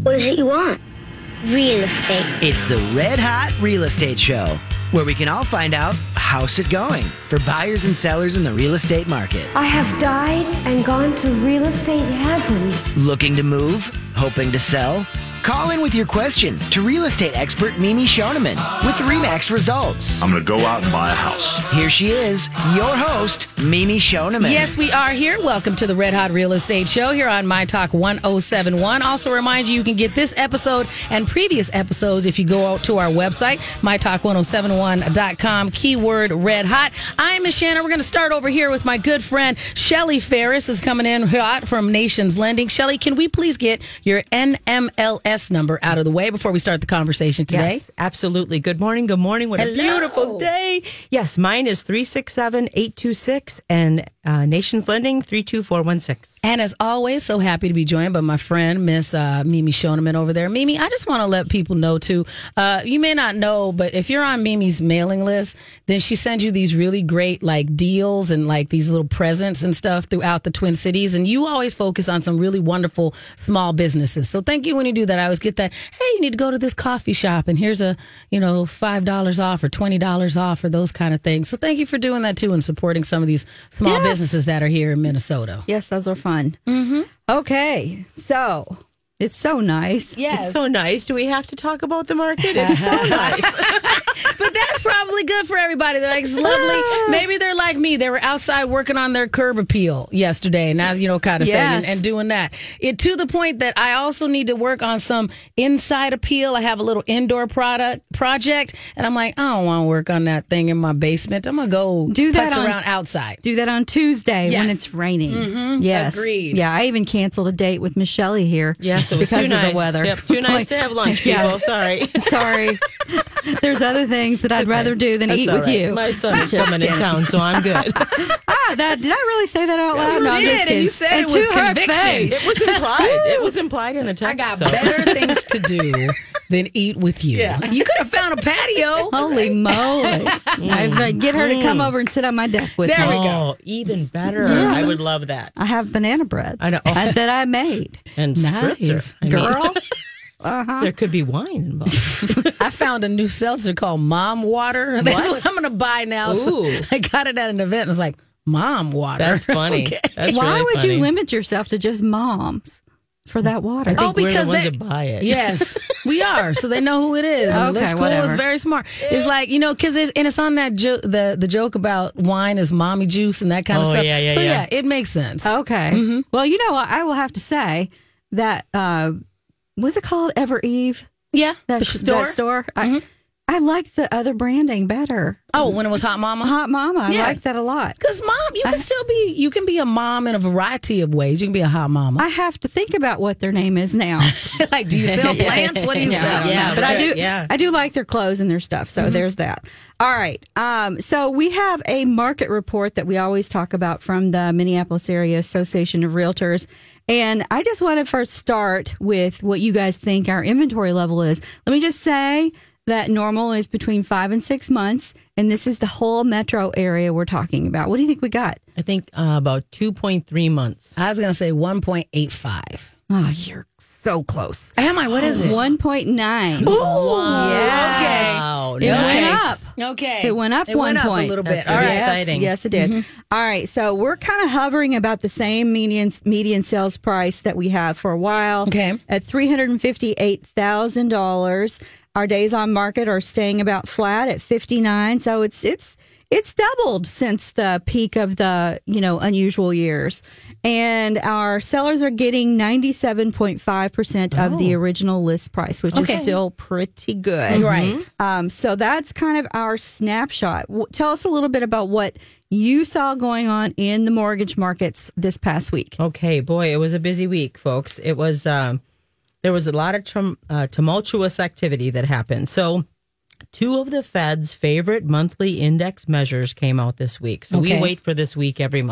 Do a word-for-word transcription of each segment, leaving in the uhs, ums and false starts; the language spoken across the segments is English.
What is it you want? Real estate. It's the Red Hot Real Estate Show, where we can all find out how's it going for buyers and sellers in the real estate market. I have died and gone to real estate heaven. Looking to move? Hoping to sell? Call in with your questions to real estate expert Mimi Shoneman with RE/MAX results. I'm going to go out and buy a house. Here she is, your host, Mimi Shoneman. Yes, we are here. Welcome to the Red Hot Real Estate Show here on My Talk one oh seven one. Also remind you, you can get this episode and previous episodes if you go out to our website, my talk ten seventy-one dot com, keyword Red Hot. I'm Miss Shannon. We're going to start over here with my good friend, Shelly Ferris is coming in hot from Nations Lending. Shelly, can we please get your N M L S number out of the way before we start the conversation today? Yes, absolutely. Good morning. Good morning. What Hello. a beautiful day. Yes, mine is three six seven, eight two six and uh, Nations Lending three two four one six. And as always, so happy to be joined by my friend, Miss uh, Mimi Shoneman over there. Mimi, I just want to let people know, too, uh, you may not know, but if you're on Mimi's mailing list, then she sends you these really great, like, deals and, like, these little presents and stuff throughout the Twin Cities. And you always focus on some really wonderful small businesses. So thank you when you do that. I always get that, hey, you need to go to this coffee shop, and here's a, you know, five dollars off or twenty dollars off or those kind of things. So thank you for doing that, too, and supporting some of these small Yes. businesses that are here in Minnesota. Yes, those are fun. Mm-hmm. Okay, so it's so nice. Yes. It's so nice. Do we have to talk about the market? It's so nice. But that's probably good for everybody. They're like, it's lovely. Maybe they're like me. They were outside working on their curb appeal yesterday, and now, you know, kind of Yes. thing, and, and doing that. It to the point that I also need to work on some inside appeal. I have a little indoor product project, and I'm like, I don't want to work on that thing in my basement. I'm going to go Do that putz on- around outside. Do that on Tuesday Yes. when it's raining. Mm-hmm. Yes. Agreed. Yeah, I even canceled a date with Miss Shelley here. Yes, it was because too of nice. the weather. Yep, too nice Like, to have lunch, yeah. people. Sorry. Sorry. There's other things that I'd Okay. rather do than That's eat all with right. you. My son is Just coming in kidding. town, so I'm good. Ah, that did I really say that out loud? You No, I'm did, just and kidding. you said it And with to her conviction. face. It was implied. It was implied in the text. I got so. better things to do than eat with you. Yeah. You could have found a patio. Holy moly! If I get her to come over and sit on my deck with There me. we go. Oh, even better. Yes. I would love that. I have banana bread. I know. uh, that I made. And Nice. spritzer. I mean, Girl. Uh-huh. there could be wine involved. I found a new seltzer called Mom Water. That's what, I'm going to buy now. So Ooh. I got it at an event. And it's like, Mom Water. That's funny. Okay. That's Why really would funny. you limit yourself to just moms for that water? I think Oh, we're because the ones they- that buy it. Yes, we are. So they know who it is. And Okay, it looks cool. whatever. It's very smart. It's like, you know, because it, and it's on that jo- the, the joke about wine is mommy juice and that kind of Oh, stuff. yeah, yeah, so, yeah. yeah, it makes sense. Okay. Mm-hmm. Well, you know, I will have to say that, uh, what's it called? Ever Eve? Yeah, That, the sh- store. that store? I, I like the other branding better. Oh, when it was Hot Mama? Hot Mama. I Yeah. like that a lot. Because mom, you can still be, you can be a mom in a variety of ways. You can be a hot mama. I have to think about what their name is now. Like, do you sell plants? What do you Yeah, sell? I don't Yeah, know. but I right, do. yeah. I do like their clothes and their stuff. So there's that. All right. Um, so we have a market report that we always talk about from the Minneapolis Area Association of Realtors, and I just want to first start with what you guys think our inventory level is. Let me just say that normal is between five and six months, and this is the whole metro area we're talking about. What do you think we got? I think uh, about two point three months. I was going to say one point eight five. Oh, you're so close. Am I? What is it? one point nine. Wow. Yes. Wow. It went Nice. up. Okay. It went up It one went up point. a little That's bit. All very right. exciting. Yes, it did. All right. So we're kind of hovering about the same median median sales price that we have for a while. Okay. At three hundred fifty-eight thousand dollars. Our days on market are staying about flat at fifty-nine. So it's it's it's doubled since the peak of the, you know, unusual years. And our sellers are getting ninety-seven point five percent of the original list price, which is Okay. still pretty good. Right. Um, so that's kind of our snapshot. W- Tell us a little bit about what you saw going on in the mortgage markets this past week. Okay, boy, it was a busy week, folks. It was um, there was a lot of tum- uh, tumultuous activity that happened. So, two of the Fed's favorite monthly index measures came out this week. So Okay. we wait for this week every month.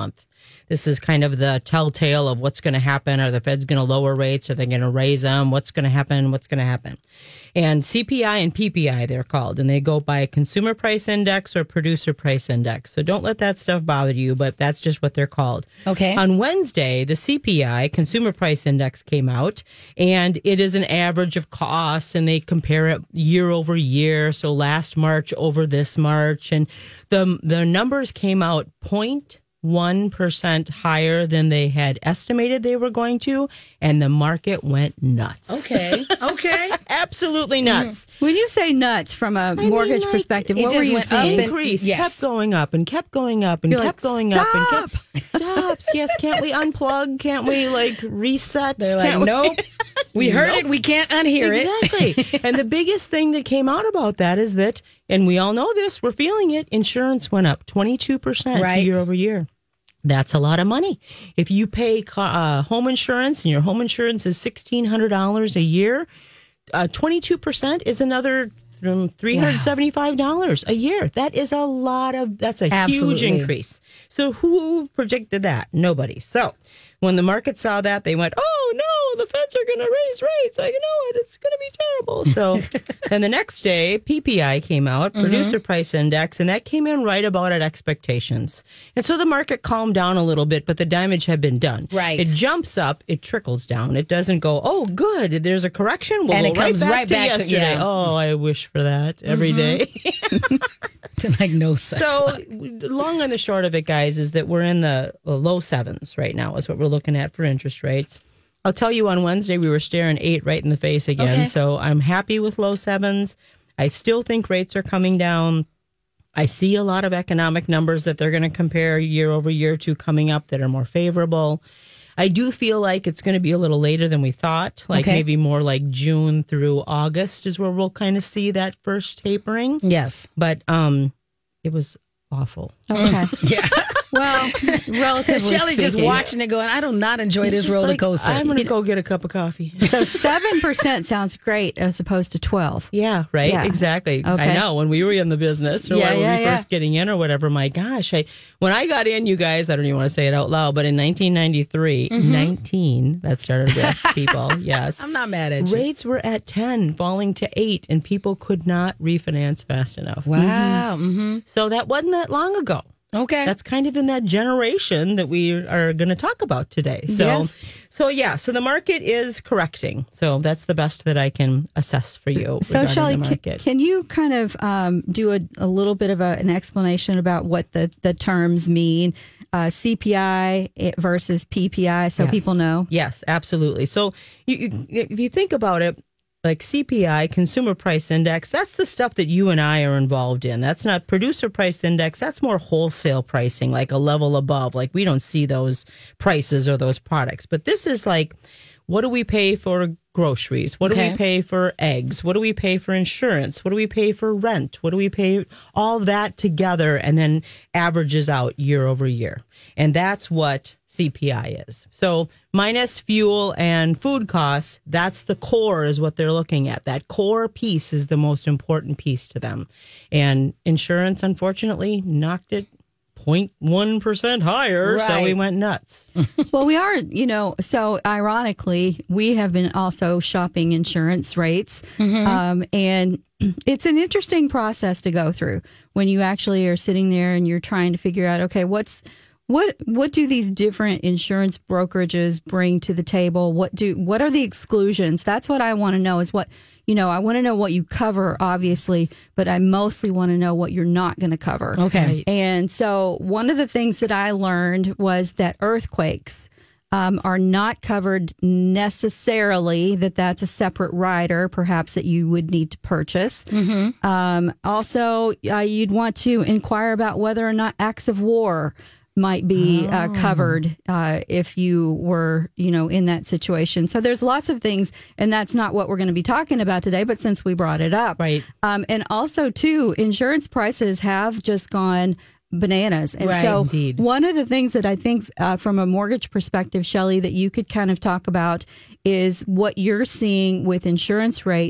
This is kind of the telltale of what's going to happen. Are the Feds going to lower rates? Are they going to raise them? What's going to happen? What's going to happen? And C P I and P P I, they're called, and they go by Consumer Price Index or Producer Price Index. So don't let that stuff bother you, but that's just what they're called. Okay. On Wednesday, the C P I, Consumer Price Index, came out, and it is an average of costs, and they compare it year over year. So last March over this March, and the the numbers came out zero point one percent higher than they had estimated they were going to, and the market went nuts. Okay. Okay. Absolutely nuts. When you say nuts from a mean, mortgage like, perspective, it what were just you went up seeing? and- Increase Yes. kept going up and kept going up and You're kept like, going up and "Stop!" kept stops. Yes, can't we unplug? Can't we like reset? They're like, Can't we- nope. We heard Nope. it. We can't unhear it. Exactly. And the biggest thing that came out about that is that, and we all know this, we're feeling it, insurance went up twenty-two percent Right. year over year. That's a lot of money. If you pay uh, home insurance and your home insurance is sixteen hundred dollars a year, uh, twenty-two percent is another um, three hundred seventy-five dollars a year. That is a lot of, that's a Absolutely. huge increase. So who predicted that? Nobody. So when the market saw that, they went, oh, no, the Feds are going to raise rates. I know it. It's going to be terrible. So and the next day, P P I came out, Producer Price Index, and that came in right about at expectations. And so the market calmed down a little bit, but the damage had been done. Right. It jumps up, it trickles down. It doesn't go, oh, good, there's a correction. We'll And go it comes right back, right to back to- yesterday. yeah. Oh, I wish for that every day. Like no such. So, luck. long and the short of it, guys, is that we're in the low sevens right now, is what we're looking at for interest rates. I'll tell you, on Wednesday, we were staring eight right in the face again. Okay. So, I'm happy with low sevens. I still think rates are coming down. I see a lot of economic numbers that they're going to compare year over year to coming up that are more favorable. I do feel like it's going to be a little later than we thought, like Okay. maybe more like June through August is where we'll kind of see that first tapering. Yes. But um, it was awful. Okay. Yeah. Well, relatively Shelly's just speaking. watching it going, I do not enjoy this Just roller like, coaster. I'm going to go get a cup of coffee. So seven percent sounds great as opposed to twelve. Yeah, right. Yeah. Exactly. Okay. I know. When we were in the business, or Yeah, when yeah, we yeah. first getting in, or whatever. My gosh, I when I got in, you guys, I don't even want to say it out loud, but in nineteen ninety-three, nineteen, that started with people. Yes, I'm not mad at you. rates were at ten, falling to eight, and people could not refinance fast enough. Wow. Mm-hmm. So that wasn't that long ago. Okay. That's kind of in that generation that we are going to talk about today. So, Yes. so yeah, so the market is correcting. So that's the best that I can assess for you. So, regarding Shelley, the can, market. can you kind of um, do a, a little bit of a, an explanation about what the, the terms mean, uh, C P I versus P P I, so Yes. people know? Yes, absolutely. So you, you, if you think about it, like C P I, Consumer Price Index, that's the stuff that you and I are involved in. That's not Producer Price Index. That's more wholesale pricing, like a level above. Like we don't see those prices or those products. But this is like, what do we pay for groceries? What do Okay. we pay for eggs? What do we pay for insurance? What do we pay for rent? What do we pay? All that together and then averages out year over year. And that's what C P I is. So minus fuel and food costs, that's the core is what they're looking at. That core piece is the most important piece to them. And insurance, unfortunately, knocked it zero point one percent higher. So we Right. went nuts. Well, we are, you know, so ironically, we have been also shopping insurance rates. Um, and it's an interesting process to go through when you actually are sitting there and you're trying to figure out, okay, what's what what do these different insurance brokerages bring to the table? What do what are the exclusions? That's what I want to know is what, you know, I want to know what you cover, obviously, but I mostly want to know what you're not going to cover. Okay. And so one of the things that I learned was that earthquakes um, are not covered necessarily, that that's a separate rider, perhaps that you would need to purchase. Um, also, uh, you'd want to inquire about whether or not acts of war might be uh, covered uh, if you were, you know, in that situation. So there's lots of things, and that's not what we're going to be talking about today, but since we brought it up. Right. Um, and also, too, insurance prices have just gone bananas. And Right. so Indeed. one of the things that I think uh, from a mortgage perspective, Shelley, that you could kind of talk about is what you're seeing with insurance rates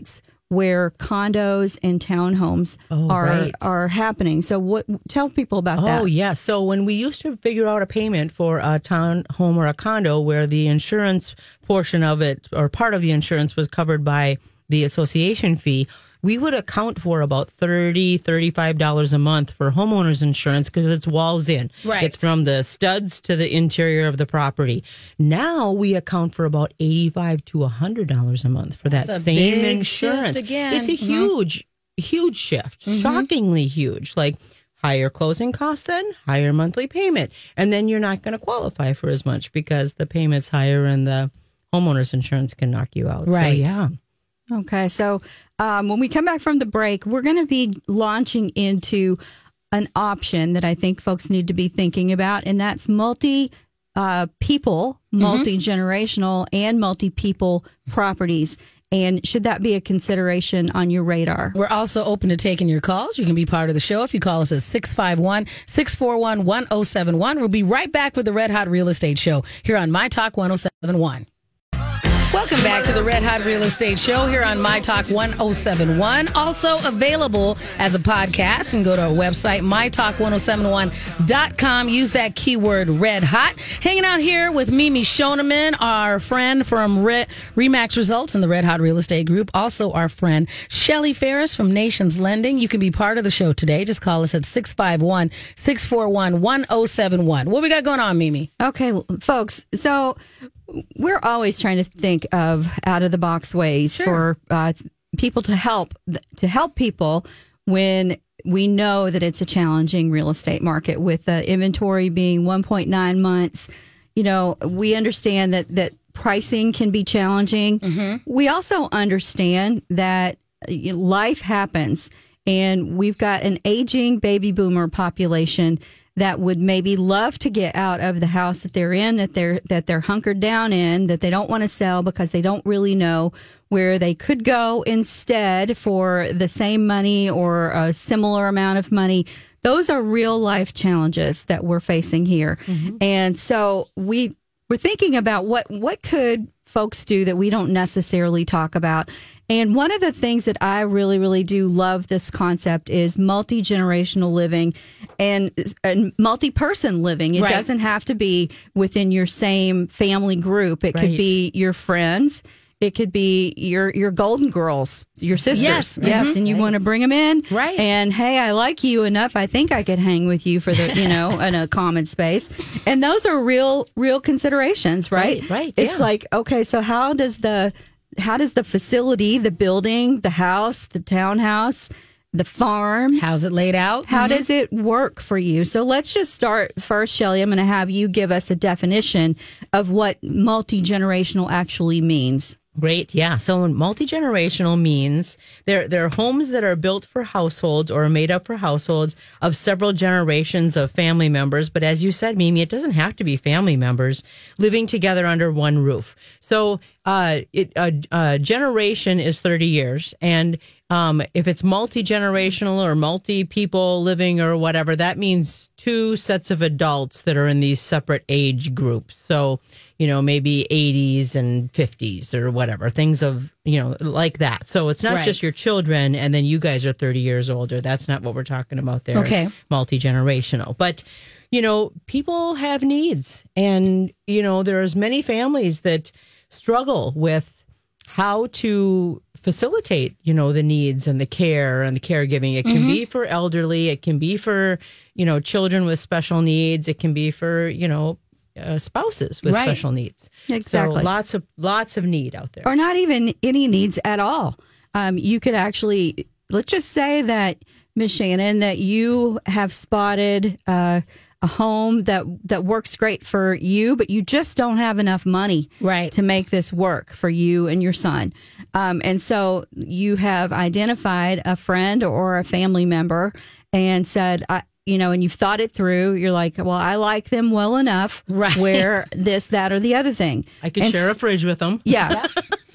where condos and townhomes Oh, are right. are happening. So what tell people about that. Oh, yeah. So when we used to figure out a payment for a town home or a condo where the insurance portion of it or part of the insurance was covered by the association fee, we would account for about thirty dollars, thirty-five dollars a month for homeowners insurance because it's walls in. Right. It's from the studs to the interior of the property. Now we account for about eighty-five to one hundred dollars a month for that That's a same big insurance. shift again. It's a Mhm. huge, huge shift, shockingly huge. Like higher closing costs, then higher monthly payment. And then you're not going to qualify for as much because the payment's higher and the homeowner's insurance can knock you out. Right. So, yeah. Okay, so um, when we come back from the break, we're going to be launching into an option that I think folks need to be thinking about, and that's multi uh, people, multi generational, and multi people properties. And should that be a consideration on your radar? We're also open to taking your calls. You can be part of the show if you call us at six five one, six four one, one oh seven one. We'll be right back with the Red Hot Real Estate Show here on My Talk one oh seven point one. Welcome back to the Red Hot Real Estate Show here on My Talk one oh seven point one. Also available as a podcast. You can go to our website, my talk one oh seven one dot com. Use that keyword Red Hot. Hanging out here with Mimi Shoneman, our friend from Re- Remax Results in the Red Hot Real Estate Group. Also our friend Shelly Ferris from Nations Lending. You can be part of the show today. Just call us at six five one, six four one, one oh seven one. What we got going on, Mimi? Okay, folks. So we're always trying to think of out of the box ways Sure. for uh, people to help to help people when we know that it's a challenging real estate market with the inventory being one point nine months. You know, we understand that that pricing can be challenging. Mm-hmm. We also understand that life happens, and we've got an aging baby boomer population that would maybe love to get out of the house that they're in, that they're that they're hunkered down in, that they don't want to sell because they don't really know where they could go instead for the same money or a similar amount of money. Those are real life challenges that we're facing here. Mm-hmm. And so we we're thinking about what what could folks do that we don't necessarily talk about. And one of the things that I really, really do love this concept is multi-generational living and, and multi-person living. It Right. doesn't have to be within your same family group. It could Right. be your friends. It could be your your golden girls, your sisters. Yes. Yes. Mhm. And you want to bring them in. Right. And hey, I like you enough. I think I could hang with you for the, you know, in a common space. And those are real, real considerations, right? Right, right, It's yeah. like, okay, so how does the, how does the facility, the building, the house, the townhouse, the farm, How's it laid out? how does it work for you? So let's just start first, Shelley. I'm going to have you give us a definition of what multi-generational actually means. Great. Yeah. So multi-generational means they're, they're homes that are built for households or made up for households of several generations of family members. But as you said, Mimi, it doesn't have to be family members living together under one roof. So uh, it, a, a generation is thirty years. And um, if it's multi-generational or multi-people living or whatever, that means two sets of adults that are in these separate age groups. So you know, maybe eighties and fifties or whatever, things of, you know, like that. So it's not Right. just your children and then you guys are thirty years older. That's not what we're talking about there. Okay. Multi-generational. But, you know, people have needs. And, you know, there's many families that struggle with how to facilitate, you know, the needs and the care and the caregiving. It can Mm-hmm. be for elderly. It can be for, you know, children with special needs. It can be for, you know, Uh, spouses with Right. special needs. Exactly. So lots of lots of need out there. Or not even any needs at all. Um, you could actually, let's just say that, Miss Shannon, that you have spotted uh, a home that, that works great for you, but you just don't have enough money Right. to make this work for you and your son. Um, and so you have identified a friend or a family member and said, I, you know, and you've thought it through. You're like, well, I like them well enough Right. where this, that, or the other thing. I could And share a s- fridge with them. Yeah.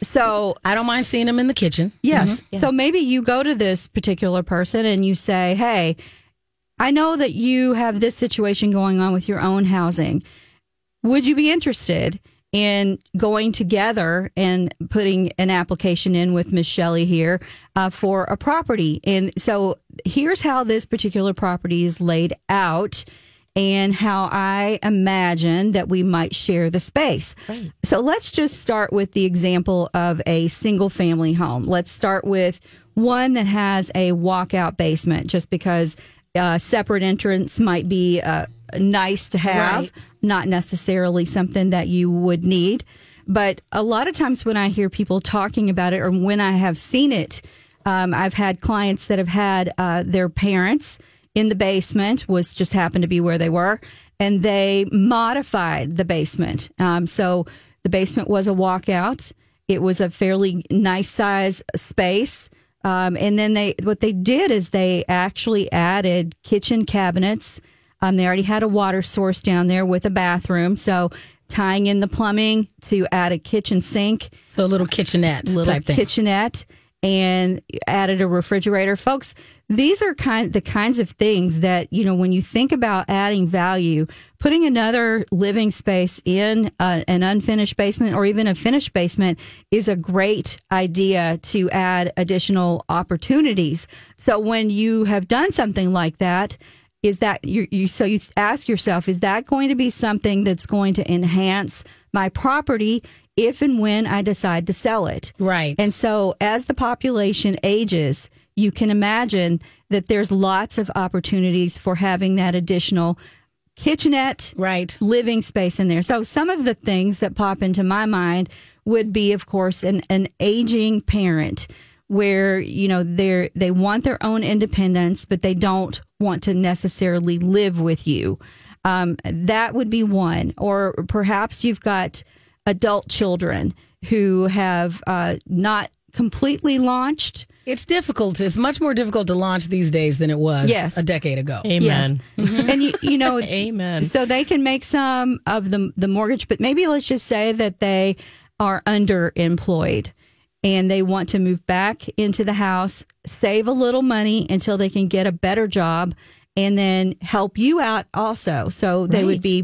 So I don't mind seeing them in the kitchen. yes. So maybe you go to this particular person and you say, hey, I know that you have this situation going on with your own housing. Would you be interested in going together and putting an application in with Miss Shelley here uh, for a property. And so here's how this particular property is laid out and how I imagine that we might share the space. Right. So let's just start with the example of a single family home. Let's start with one that has a walkout basement, just because uh, separate entrance might be uh, nice to have, Right. not necessarily something that you would need. But a lot of times when I hear people talking about it, or when I have seen it, um, I've had clients that have had uh, their parents in the basement, was just happened to be where they were, and they modified the basement. Um, so the basement was a walkout. It was a fairly nice size space. Um, and then they, what they did is they actually added kitchen cabinets. Um, they already had a water source down there with a bathroom. So tying in the plumbing to add a kitchen sink, So a little kitchenette little type thing. kitchenette, and added a refrigerator. Folks, these are kind the kinds of things that, you know, when you think about adding value, putting another living space in uh, an unfinished basement or even a finished basement is a great idea to add additional opportunities. So when you have done something like that, is that you, you so you ask yourself, is that going to be something that's going to enhance my property if and when I decide to sell it? Right. And so as the population ages, you can imagine that there's lots of opportunities for having that additional kitchenette, Right. living space in there. So some of the things that pop into my mind would be, of course, an, an aging parent where, you know, they're, they want their own independence, but they don't want to necessarily live with you. Um, that would be one. Or perhaps you've got adult children who have uh, not completely launched. It's difficult. It's much more difficult to launch these days than it was Yes. a decade ago. Amen. Yes. And, you, you know, Amen. so they can make some of the, the mortgage, but maybe let's just say that they are underemployed and they want to move back into the house, save a little money until they can get a better job, and then help you out also. So they would be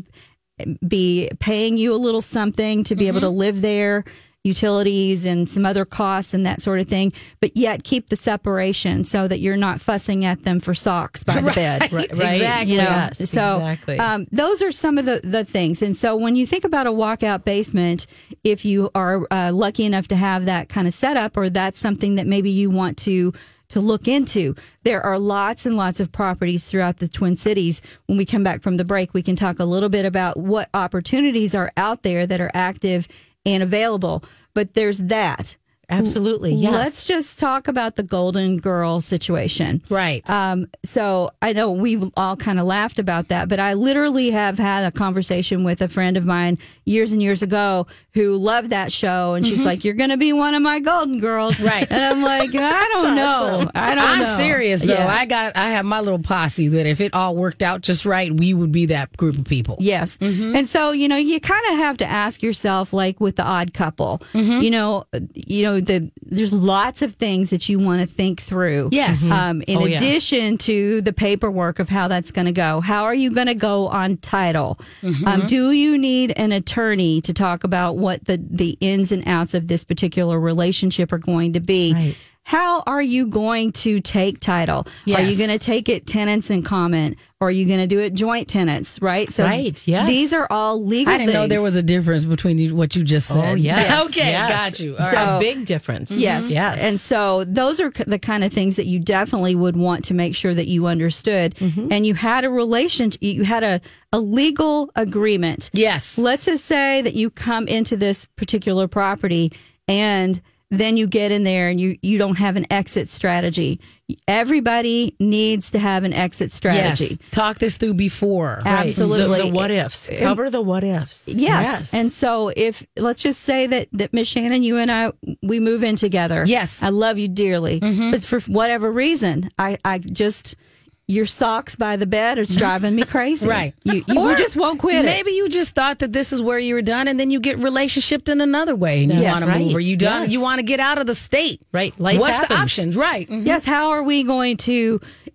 be paying you a little something to be able to live there, utilities and some other costs and that sort of thing, but yet keep the separation so that you're not fussing at them for socks by the bed. Right. Exactly. You know, Yes, so exactly. um, those are some of the, the things. And so when you think about a walkout basement, if you are uh, lucky enough to have that kind of setup, or that's something that maybe you want to to look into, there are lots and lots of properties throughout the Twin Cities. When we come back from the break, we can talk a little bit about what opportunities are out there that are active and available. But there's that. Absolutely. Yes. Let's just talk about the Golden Girl situation. Right. Um, so I know we've all kind of laughed about that, but I literally have had a conversation with a friend of mine years and years ago who loved that show. And she's like, you're going to be one of my Golden Girls. Right. And I'm like, I don't know. I don't I'm know. serious though. Yeah. I got I have my little posse that if it all worked out just right, we would be that group of people. Yes. And so, you know, you kind of have to ask yourself, like with the Odd Couple, you know, you know, the, there's lots of things that you want to think through. Yes. Um, in Oh, yeah. addition to the paperwork of how that's going to go, how are you going to go on title? Um, do you need an attorney to talk about what the, the ins and outs of this particular relationship are going to be? Right. How are you going to take title? Are Yes. you going to take it tenants in common? Or are you going to do it joint tenants? Right. So Right, yes. these are all legal I didn't know things. there was a difference between you- what you just said. Oh, yes. Okay, Yes. got you. All So, right. a big difference. Yes. Yes. And so those are the kind of things that you definitely would want to make sure that you understood. Mm-hmm. And you had a relation, you had a, a legal agreement. Yes. Let's just say that you come into this particular property and then you get in there and you, you don't have an exit strategy. Everybody needs to have an exit strategy. Yes. Talk this through before. Right. Absolutely. The, the what ifs. Cover the what ifs. Yes. And so if let's just say that that Miss Shannon, you and I, we move in together. Yes. I love you dearly. But for whatever reason, I, I just your socks by the bed is driving me crazy. Right. You, you Or just won't quit Maybe you just thought that this is where you were done, and then you get relationshiped in another way, and you Yes, want to right. move, or you done, Yes. you want to get out of the state. Right. Life What's happens. the options? Right. it. Yes. How are we going to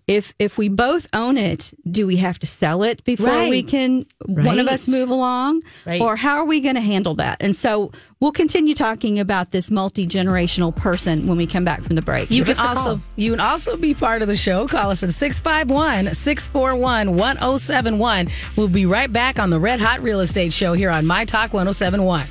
If if we both own it, do we have to sell it before Right. we can one of Right. us move along? Right. Or how are we going to handle that? And so we'll continue talking about this multi-generational person when we come back from the break. You Give can us a call. also you can also be part of the show. Call us at six five one, six four one, one oh seven one. We'll be right back on the Red Hot Real Estate Show here on My Talk one oh seven one.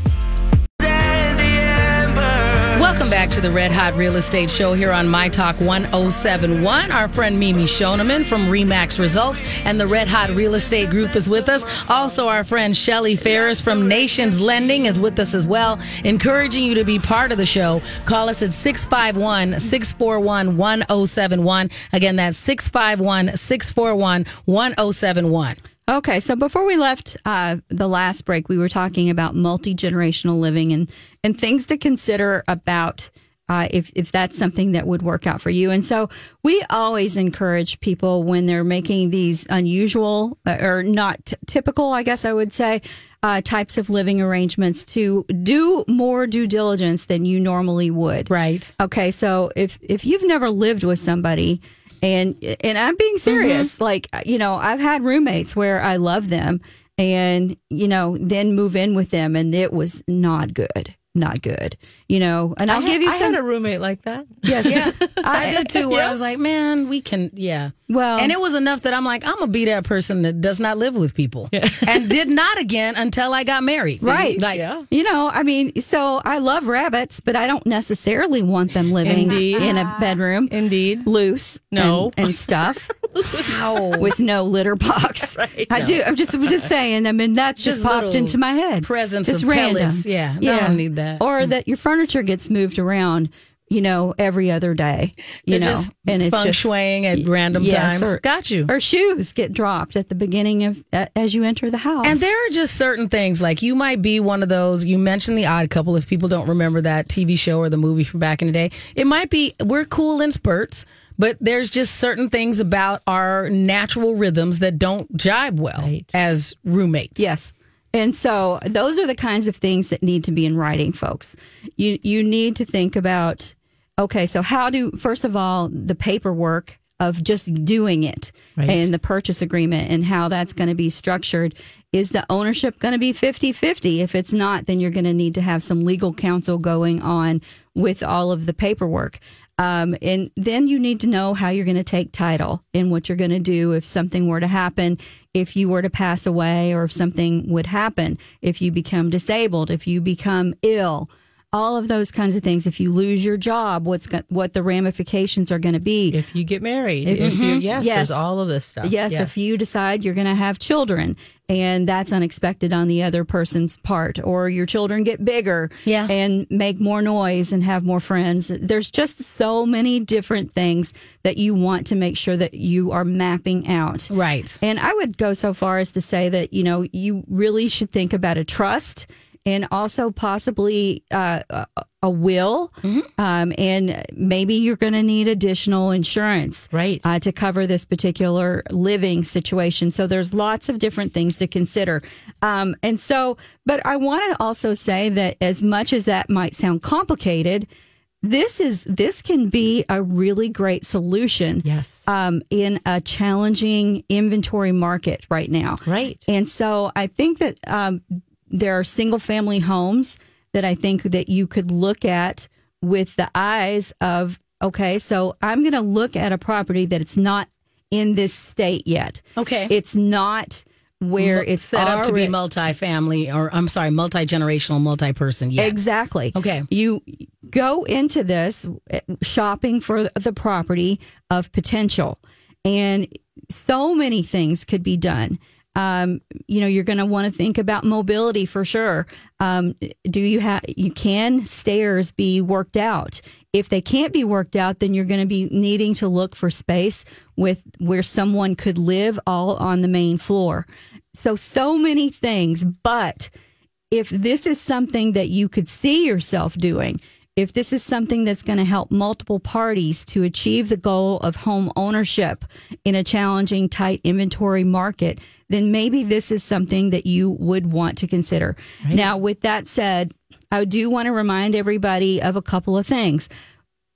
Welcome back to the Red Hot Real Estate Show here on My Talk one oh seven one. Our friend Mimi Shoneman from Remax Results and the Red Hot Real Estate Group is with us. Also, our friend Shelly Ferris from Nations Lending is with us as well, encouraging you to be part of the show. Call us at six five one, six four one, one oh seven one. Again, that's six five one, six four one, one oh seven one. Okay, so before we left uh, the last break, we were talking about multi-generational living and, and things to consider about uh, if, if that's something that would work out for you. And so we always encourage people when they're making these unusual uh, or not t- typical, I guess I would say, uh, types of living arrangements to do more due diligence than you normally would. Right. Okay, so if if you've never lived with somebody, and and I'm being serious, Mm-hmm. like, you know, I've had roommates where I love them and, you know, then move in with them and it was not good. Not good. You know, and I'll I give you had, some. I had a roommate like that. Yes. Yeah, I did too. Where Yeah. I was like, man, we can, yeah. Well- and it was enough that I'm like, I'm gonna be that person that does not live with people, and did not again until I got married. Right. Like, Yeah. You know, I mean, so I love rabbits, but I don't necessarily want them living Indeed. in a bedroom. Indeed. Loose. No. And, and stuff. Ow. With no litter box. Right, I no. do. I'm just, I'm just saying. I mean, that's just, Just popped little into my head. presents Just of random. pellets. Yeah, I don't need that. Or that your furniture gets moved around, you know, every other day. You They're know, just and it's feng just shuiing at random yes, times. Or, Got you. Or shoes get dropped at the beginning of uh, as you enter the house. And there are just certain things, like you might be one of those, you mentioned The Odd Couple, if people don't remember that T V show or the movie from back in the day. It might be, we're cool in spurts, but there's just certain things about our natural rhythms that don't jibe well Right. as roommates. Yes. And so those are the kinds of things that need to be in writing, folks. You you need to think about, okay, so how do, first of all, the paperwork of just doing it Right. and the purchase agreement and how that's going to be structured. Is the ownership going to be fifty-fifty? If it's not, then you're going to need to have some legal counsel going on with all of the paperwork. Um, and then you need to know how you're going to take title and what you're going to do if something were to happen, if you were to pass away, or if something would happen, if you become disabled, if you become ill, all of those kinds of things. If you lose your job, what's go- what the ramifications are going to be. If you get married, If- if, you, yes, Yes. there's all of this stuff. Yes, if you decide you're going to have children and that's unexpected on the other person's part, or your children get bigger Yeah. and make more noise and have more friends. There's just so many different things that you want to make sure that you are mapping out. Right. And I would go so far as to say that, you know, you really should think about a trust and also possibly uh, a, a will. Um, and maybe you're going to need additional insurance Right. uh, to cover this particular living situation. So there's lots of different things to consider. Um, and so, but I want to also say that as much as that might sound complicated, this is this can be a really great solution. Yes. Um, in a challenging inventory market right now. Right. And so I think that um, there are single family homes that I think that you could look at with the eyes of, okay, so I'm going to look at a property that it's not in this state yet. Okay. It's not where it's set up to be already- multi-family, or I'm sorry, multi-generational, multi-person. Yeah. Exactly. Okay. You go into this shopping for the property of potential, and so many things could be done. Um, you know, you're going to want to think about mobility for sure. Um, do you have, you can stairs be worked out? If they can't be worked out, then you're going to be needing to look for space with where someone could live all on the main floor. So, so many things. But if this is something that you could see yourself doing, if this is something that's going to help multiple parties to achieve the goal of home ownership in a challenging, tight inventory market, then maybe this is something that you would want to consider. Now, with that said, I do want to remind everybody of a couple of things.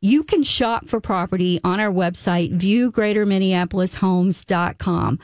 you can shop for property on our website, view greater minneapolis homes dot com.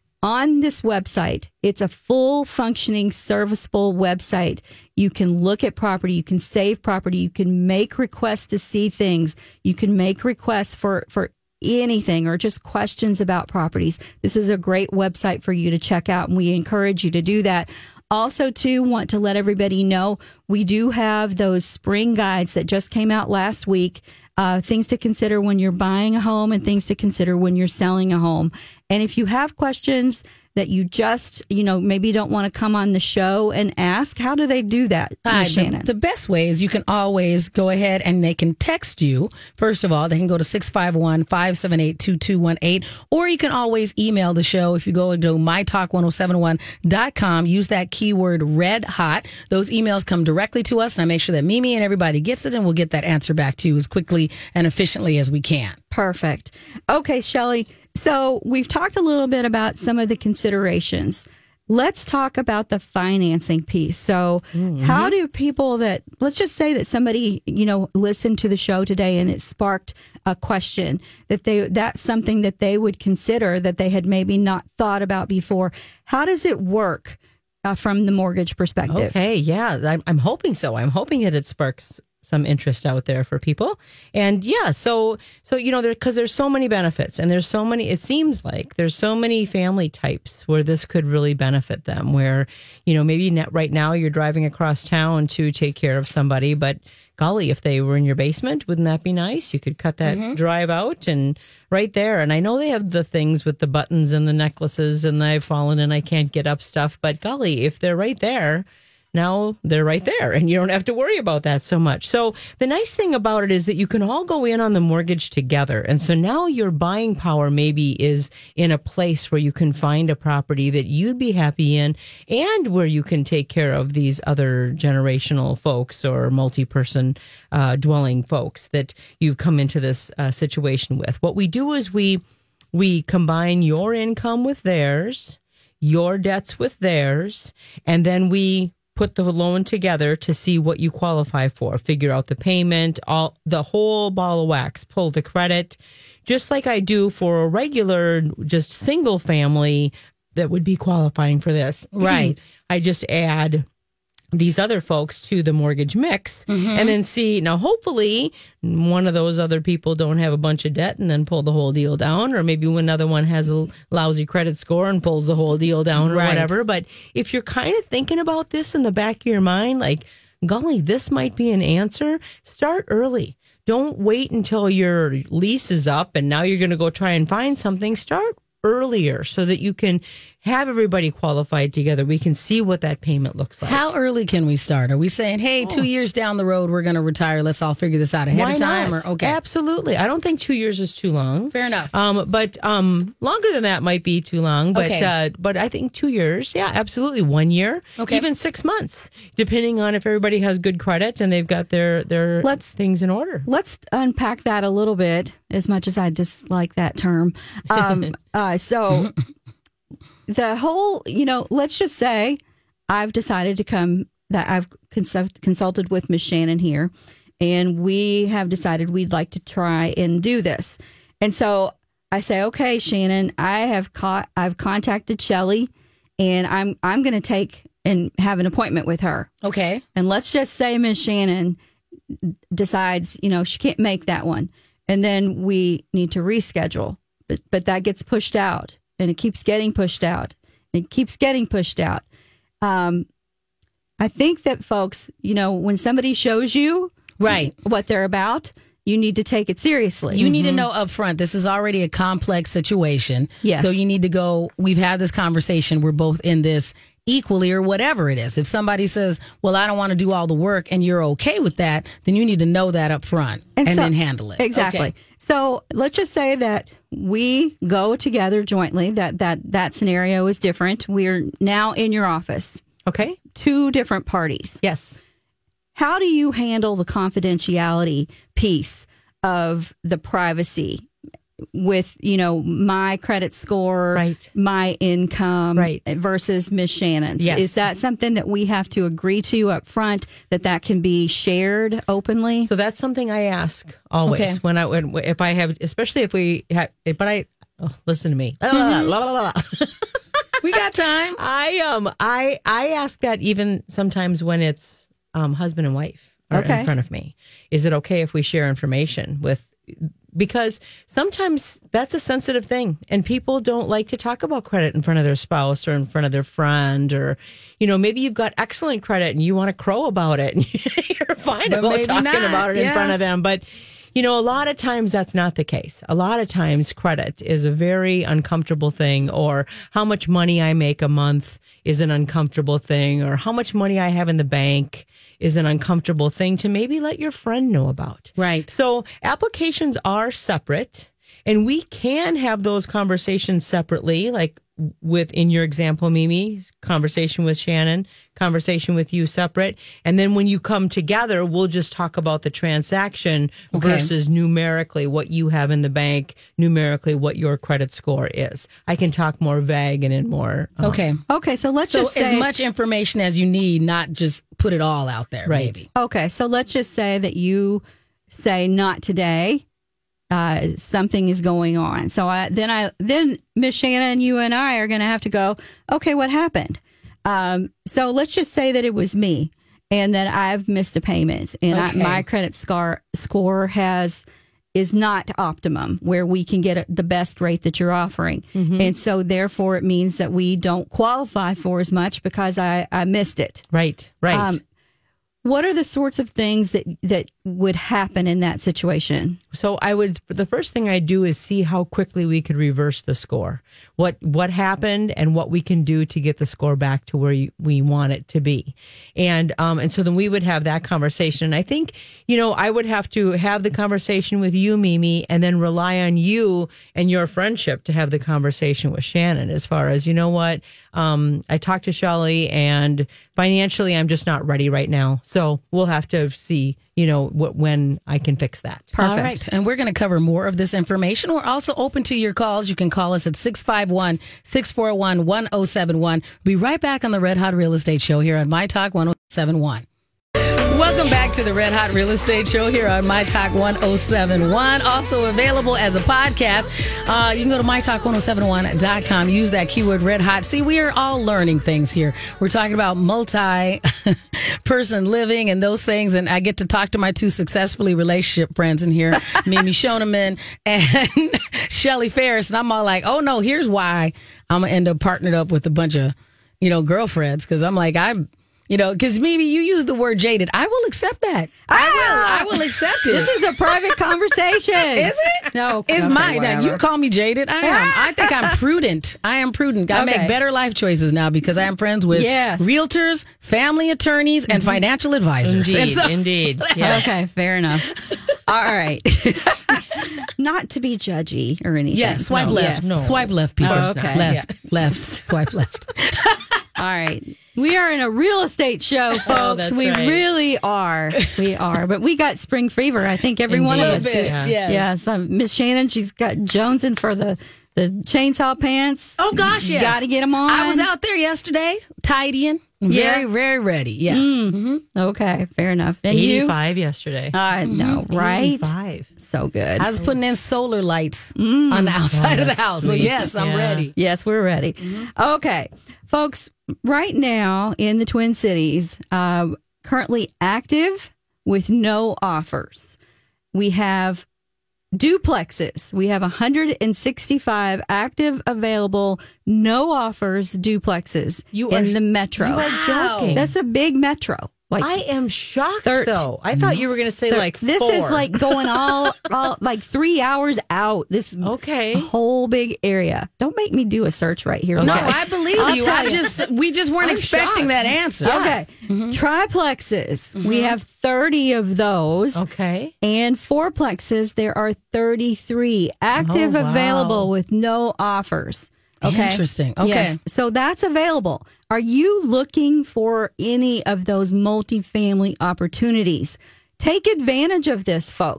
On this website, it's a full functioning, serviceable website. You can look at property, you can save property, you can make requests to see things, you can make requests for, for anything or just questions about properties. This is a great website for you to check out, and we encourage you to do that. Also, too, want to let everybody know we do have those spring guides that just came out last week. Uh, things to consider when you're buying a home and things to consider when you're selling a home. And if you have questions that you just, you know, maybe don't want to come on the show and ask, how do they do that, Hi, Miz Shannon? the, the best way is you can always go ahead and they can text you. First of all, they can go to six five one, five seven eight, two two one eight, or you can always email the show. If you go to my talk ten seventy-one dot com, use that keyword red hot. Those emails come directly to us, and I make sure that Mimi and everybody gets it, and we'll get that answer back to you as quickly and efficiently as we can. Perfect. Okay, Shelley. So we've talked a little bit about some of the considerations. Let's talk about the financing piece. So mm-hmm. how do people that, let's just say that somebody, you know, listened to the show today and it sparked a question that they, that's something that they would consider that they had maybe not thought about before. How does it work uh, from the mortgage perspective? Okay. Yeah. I'm, I'm hoping so. I'm hoping that it sparks some interest out there for people. And yeah, so, so, you know, there, cause there's so many benefits and there's so many, it seems like there's so many family types where this could really benefit them, where, you know, maybe net right now you're driving across town to take care of somebody, but golly, if they were in your basement, wouldn't that be nice? You could cut that mm-hmm. drive out and right there. And I know they have the things with the buttons and the necklaces and I've fallen and I can't get up stuff, but golly, if they're right there, now they're right there and you don't have to worry about that so much. So the nice thing about it is that you can all go in on the mortgage together. And so now your buying power maybe is in a place where you can find a property that you'd be happy in and where you can take care of these other generational folks or multi-person uh, dwelling folks that you've come into this uh, situation with. What we do is we we combine your income with theirs, your debts with theirs, and then we put the loan together to see what you qualify for, figure out the payment, all the whole ball of wax, pull the credit, just like I do for a regular, just single family that would be qualifying for this. Right. I just add these other folks to the mortgage mix mm-hmm. and then see, now hopefully one of those other people don't have a bunch of debt and then pull the whole deal down, or maybe another one has a lousy credit score and pulls the whole deal down or right. whatever. But if you're kind of thinking about this in the back of your mind, like, golly, this might be an answer, start early. Don't wait until your lease is up and now you're going to go try and find something. Start earlier so that you can have everybody qualified together. We can see what that payment looks like. How early can we start? Are we saying, hey, oh. two years down the road, we're going to retire. Let's all figure this out ahead Why of time? Not? Or okay, absolutely. I don't think two years is too long. Fair enough. Um, but um, longer than that might be too long. But okay. uh, but I think two years, yeah, absolutely. One year, okay. even six months, depending on if everybody has good credit and they've got their their let's, things in order. Let's unpack that a little bit, as much as I dislike that term. Um, uh, so. The whole, you know, let's just say I've decided to come, that I've consult, consulted with Miz Shannon here, and we have decided we'd like to try and do this. And so I say, okay, Shannon, I have caught, I've contacted Shelley, and I'm I'm going to take and have an appointment with her. Okay. And let's just say Miz Shannon decides, you know, she can't make that one, and then we need to reschedule, but but that gets pushed out. And it keeps getting pushed out. It keeps getting pushed out. Um, I think that, folks, you know, when somebody shows you right what they're about, you need to take it seriously. You mm-hmm. need to know up front, this is already a complex situation. Yes. So you need to go, we've had this conversation. We're both in this equally or whatever it is. If somebody says, well, I don't want to do all the work and you're okay with that, then you need to know that up front and, and so, then handle it. Exactly. Okay. So let's just say that we go together jointly, that that, that scenario is different. We're now in your office. Okay. Two different parties. Yes. How do you handle the confidentiality piece of the privacy with, you know, my credit score, Right. my income Right. versus Miss Shannon's. Yes. Is that something that we have to agree to up front, that that can be shared openly? So that's something I ask always Okay. when I when if I have, especially if we have. But I oh, listen to me. La, la, la, la, la. We got time. I um I I ask that even sometimes when it's um husband and wife are Okay. in front of me. Is it okay if we share information with? Because sometimes that's a sensitive thing and people don't like to talk about credit in front of their spouse or in front of their friend, or, you know, maybe you've got excellent credit and you want to crow about it and you're fine But about maybe talking not. about it in Yeah. front of them. But, you know, a lot of times that's not the case. A lot of times credit is a very uncomfortable thing, or how much money I make a month is an uncomfortable thing, or how much money I have in the bank is an uncomfortable thing to maybe let your friend know about. Right. So applications are separate, and we can have those conversations separately, like with, in your example, Mimi, conversation with Shannon, conversation with you separate. And then when you come together, we'll just talk about the transaction Okay. versus numerically what you have in the bank, numerically what your credit score is. I can talk more vague and in more. um, Okay. Okay, so let's So just say, as much information as you need, not just put it all out there. Right. Maybe. okay, so let's just say that you say not today. Uh, something is going on. So I, then I, then Miss Shannon, you and I are going to have to go, okay, what happened? Um, so let's just say that it was me and that I've missed a payment and Okay. I, my credit score score has, is not optimum where we can get a, the best rate that you're offering. And so therefore it means that we don't qualify for as much because I, I missed it. Right, right. Um, What are the sorts of things that, that would happen in that situation? So I would, the first thing I do is see how quickly we could reverse the score. What what happened and what we can do to get the score back to where you, we want it to be. And um and so then we would have that conversation. And I think, you know, I would have to have the conversation with you, Mimi, and then rely on you and your friendship to have the conversation with Shannon as far as, you know what, um, I talked to Shelley and financially I'm just not ready right now. So we'll have to see, you know, what, when I can fix that. All right. And we're going to cover more of this information. We're also open to your calls. You can call us at six five one, six four one, one oh seven one. We'll be right back on the Red Hot Real Estate Show here on My Talk one oh seven one. Welcome back to the Red Hot Real Estate Show here on My Talk one oh seven one. Also available as a podcast. Uh, you can go to my talk ten seventy-one dot com. Use that keyword Red Hot. See, we are all learning things here. We're talking about multi-person living and those things. And I get to talk to my two successfully relationship friends in here, Mimi Shoneman and Shelly Ferris. And I'm all like, oh, no, here's why I'm going to end up partnered up with a bunch of, you know, girlfriends. Because I'm like, I'm... You know, because Mimi, you use the word jaded. I will accept that. I will. I will accept it. This is a private conversation. Is it? No. It's okay, mine. Now, you whatever. call me jaded. I am. I think I'm prudent. I am prudent. I Okay. make better life choices now because I am friends with Yes. realtors, family attorneys, and financial advisors. And Indeed, so- indeed. Yes. Okay, fair enough. All right. Not to be judgy or anything. Yeah, swipe No, left. yes, no. Swipe left, people. Oh, okay. Left, left, swipe left. All right. We are in a real estate show, folks. Oh, that's we right. really are. We are. But we got spring fever. I think every one of Indeed. us Little did. bit, Yeah. yes. Yes. Um, Miss Shannon, she's got Jonesing for the, the chainsaw pants. Oh, gosh, yes. Got to get them on. I was out there yesterday, tidying. Very, Yeah. very ready. Yes. Okay, fair enough. And you? eighty-five yesterday. I know, right? eighty-five. So good. I was putting in solar lights on the outside of the that's house. So, sweet. yes, I'm Yeah. ready. Yes, we're ready. Okay, folks, right now in the Twin Cities, uh, currently active with no offers. We have duplexes. We have one hundred sixty-five active, available, no offers duplexes You are- in the metro. You are joking. That's a big metro. Like I am shocked, Thir- though. I thought you were going to say Thir- like this four. is like going all, all like three hours out. This Okay. whole big area. Don't make me do a search right here. No, okay? I believe I'll you. tell I you. just we just weren't I'm expecting shocked. that answer. Okay. Triplexes. We have thirty of those. Okay. And fourplexes, there are thirty-three active Oh, wow. available with no offers. Okay. Interesting. Okay. Yes. So that's available. Are you looking for any of those multifamily opportunities? Take advantage of this, folks.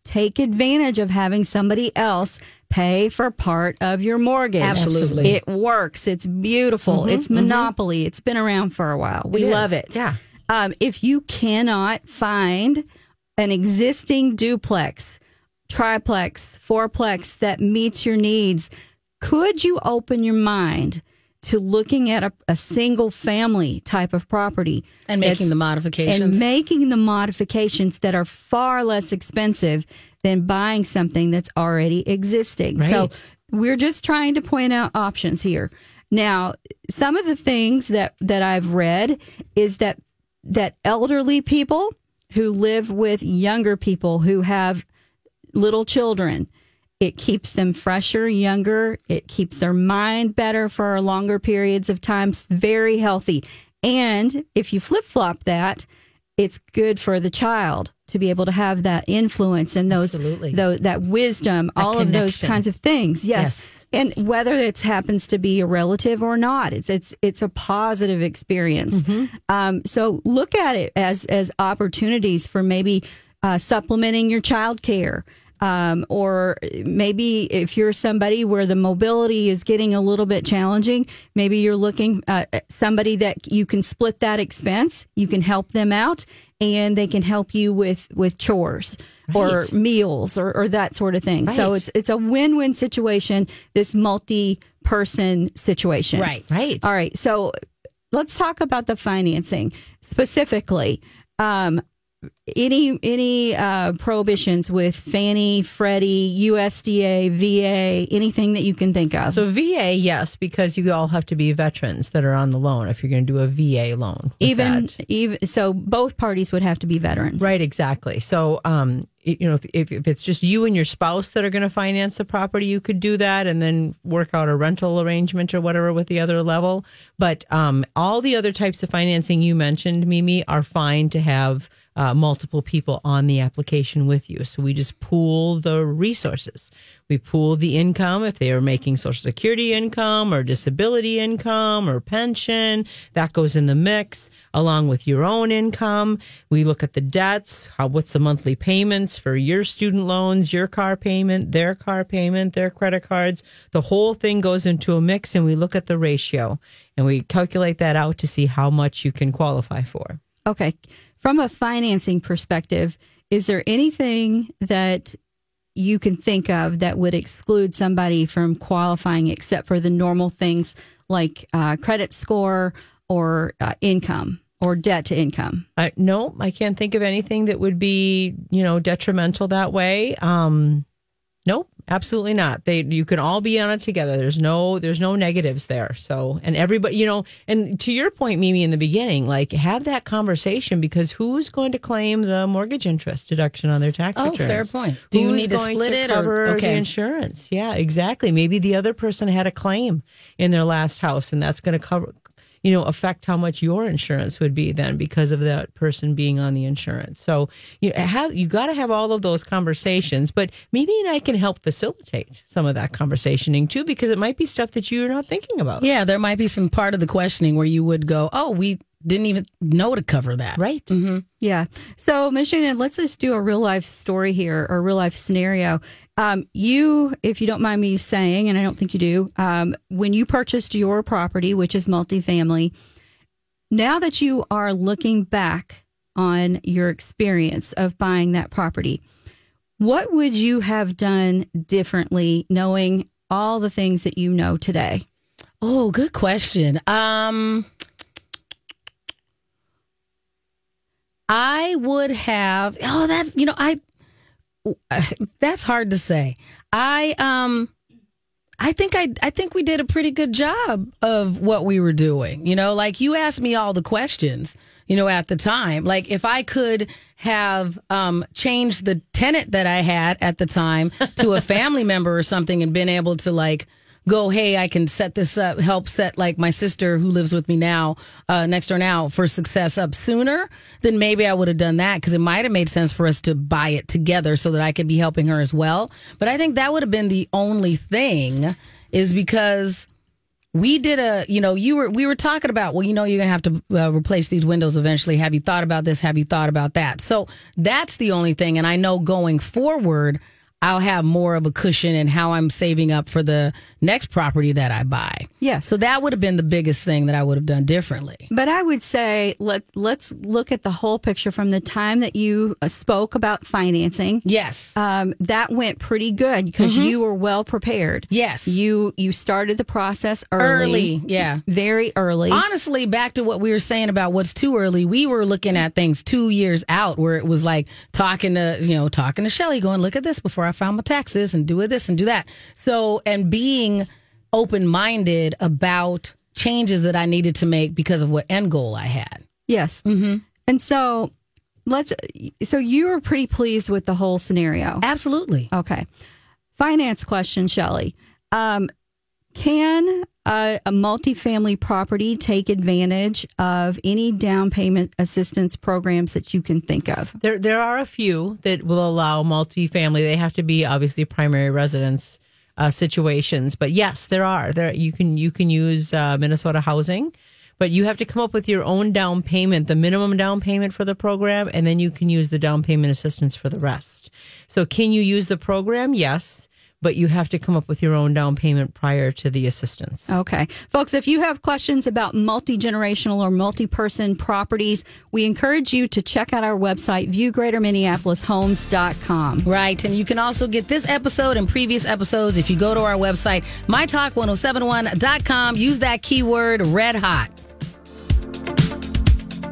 take advantage of having somebody else pay for part of your mortgage. Absolutely. It works. It's beautiful. Mm-hmm, it's Monopoly. Mm-hmm. It's been around for a while. We it love is. it. Yeah. Um, if you cannot find an existing duplex, triplex, fourplex that meets your needs, could you open your mind to looking at a, a single family type of property And making the modifications. and making the modifications that are far less expensive than buying something that's already existing. Right. So we're just trying to point out options here. Now, some of the things that, that I've read is that that elderly people who live with younger people who have little children, it keeps them fresher, younger. It keeps their mind better for longer periods of time. It's very healthy. And if you flip flop that, it's good for the child to be able to have that influence and those, Absolutely. those that wisdom, That all of those connection. kinds of things. Yes. Yes. And whether it happens to be a relative or not, it's it's it's a positive experience. Mm-hmm. Um, so look at it as as opportunities for maybe uh, supplementing your child care. Um, or maybe if you're somebody where the mobility is getting a little bit challenging, maybe you're looking uh, at somebody that you can split that expense. You can help them out, and they can help you with with chores or Right. meals or, or that sort of thing. So Right. it's it's a win-win situation. This multi-person situation, Right. Right. All right. So let's talk about the financing specifically. Um, Any any uh, prohibitions with Fannie, Freddie, U S D A, V A, anything that you can think of? So V A, yes, because you all have to be veterans that are on the loan if you're going to do a V A loan. with even that. even so, both parties would have to be veterans, Right, exactly. So, um, it- you know, if, if, if it's just you and your spouse that are going to finance the property, you could do that and then work out a rental arrangement or whatever with the other level. But um, all the other types of financing you mentioned, Mimi, are fine to have uh, multiple people on the application with you. So we just pool the resources. We pool the income if they are making Social Security income or disability income or pension. That goes in the mix along with your own income. We look at the debts. How, what's the monthly payments for your student loans, your car payment, their car payment, their credit cards. The whole thing goes into a mix, and we look at the ratio and we calculate that out to see how much you can qualify for. Okay. From a financing perspective, is there anything that you can think of that would exclude somebody from qualifying except for the normal things like uh, credit score or uh, income or debt to income? Uh, no, I can't think of anything that would be, you know, detrimental that way. Um, nope, absolutely not. They, you can all be on it together. There's no, there's no negatives there. So, and everybody, you know, and to your point, Mimi, in the beginning, like have that conversation because who's going to claim the mortgage interest deduction on their tax Oh, returns? fair point. Do you Who's need to going split it or- cover okay. the insurance? Yeah, exactly. Maybe the other person had a claim in their last house, and that's going to cover, you know, affect how much your insurance would be then because of that person being on the insurance. So you have you got to have all of those conversations. But Mimi and I can help facilitate some of that conversationing too, because it might be stuff that you're not thinking about. Yeah, there might be some part of the questioning where you would go, oh, we didn't even know to cover that. Right. Yeah. So, Miz Shannon, let's just do a real life story here, or a real life scenario. Um, you, if you don't mind me saying, and I don't think you do, um, when you purchased your property, which is multifamily, now that you are looking back on your experience of buying that property, what would you have done differently knowing all the things that you know today? Oh, good question. Um, I would have. Oh, that's you know, I. That's hard to say. I um, I think I I think we did a pretty good job of what we were doing. You know, like you asked me all the questions. You know, at the time, like if I could have um changed the tenant that I had at the time to a family member or something, and been able to like. Go, hey, I can set this up, help set like my sister who lives with me now, uh, next door now for success up sooner, then maybe I would have done that because it might have made sense for us to buy it together so that I could be helping her as well. But I think that would have been the only thing is because we did a, you know, you were, we were talking about, well, you know, you're going to have to uh, replace these windows eventually. Have you thought about this? Have you thought about that? So that's the only thing. And I know going forward, I'll have more of a cushion in how I'm saving up for the next property that I buy. Yes. So that would have been the biggest thing that I would have done differently. But I would say let let's look at the whole picture from the time that you uh, spoke about financing. Yes. Um, that went pretty good because you were well prepared. Yes. You you started the process early. Early, yeah. Very early. Honestly, back to what we were saying about what's too early, we were looking at things two years out where it was like talking to, you know, talking to Shelly going, look at this before I file my taxes and do this and do that. So, and being open-minded about changes that I needed to make because of what end goal I had. Yes. Mm-hmm. And so let's, so you were pretty pleased with the whole scenario. Absolutely. Okay. Finance question, Shelly. Um, can a, a multifamily property take advantage of any down payment assistance programs that you can think of? There, there are a few that will allow multifamily. They have to be obviously primary residence uh, situations, but yes, there are. There you can you can use uh, Minnesota Housing, but you have to come up with your own down payment, the minimum down payment for the program, and then you can use the down payment assistance for the rest. So, can you use the program? Yes. But you have to come up with your own down payment prior to the assistance. Okay. Folks, if you have questions about multi-generational or multi-person properties, we encourage you to check out our website, view greater minneapolis homes dot com. Right. And you can also get this episode and previous episodes if you go to our website, my talk ten seventy-one dot com. Use that keyword red hot.